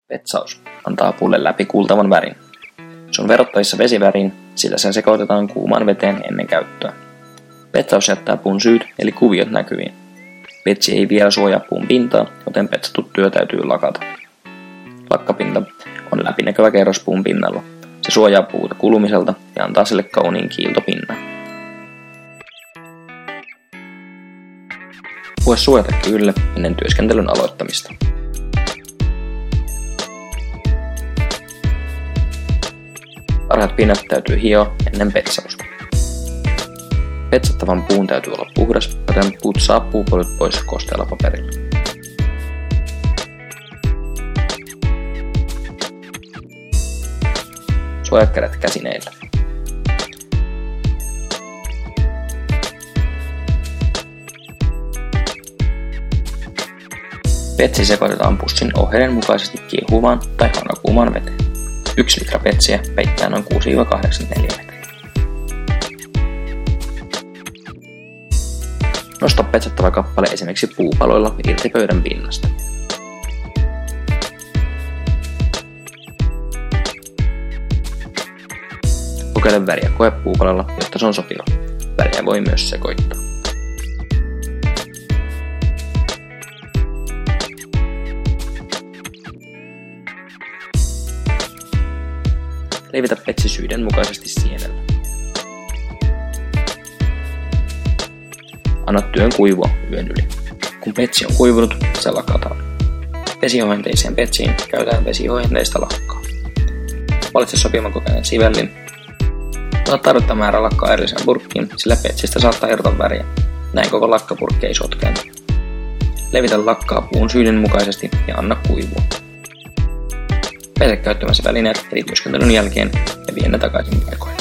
Petsaus antaa puulle läpikuultavan värin. Se on verrattavissa vesiväriin, sillä se sekoitetaan kuumaan veteen ennen käyttöä. Petsaus jättää puun syyt eli kuviot näkyviin. Petsi ei vielä suojaa puun pintaa, joten petsattu työ täytyy lakata. Lakkapinta on läpinäkyvä kerros puun pinnalla. Se suojaa puuta kulumiselta ja antaa sille kauniin kiiltopinnan. Pue suojatakki ylle ennen työskentelyn aloittamista. Parhaat pinnat täytyy hioa ennen petsausta. Petsattavan puun täytyy olla puhdas, joten putsaa puupolut pois kosteella paperilla. Suojaa kädet käsineillä. Petsi sekoitetaan pussin ohjeiden mukaisesti kiehuvaan tai hanakuumaan veteen. 1 litra petsiä peittää noin 6-8 neliömetriä. Nosta petsattava kappale esimerkiksi puupaloilla irti pöydän pinnasta. Kokeile väriä koepuupalolla, jotta se on sopiva. Väriä voi myös sekoittaa. Leivitä petsi syiden mukaisesti sienellä. Anna työn kuivua yön yli. Kun petsi on kuivunut, se lakataan. Vesiohenteiseen petsiin käytetään vesiohenteista lakkaa. Valitse sopivan kokoinen sivellin. Ota tarvittava määrä lakkaa erilliseen purkkiin, sillä petsistä saattaa erota väriä. Näin koko lakkapurkki ei sotkeennu. Levitä lakkaa puun syiden mukaisesti ja anna kuivua. Pese käyttämässä välineet heti työskentelyn jälkeen ja vie ne takaisin paikoille.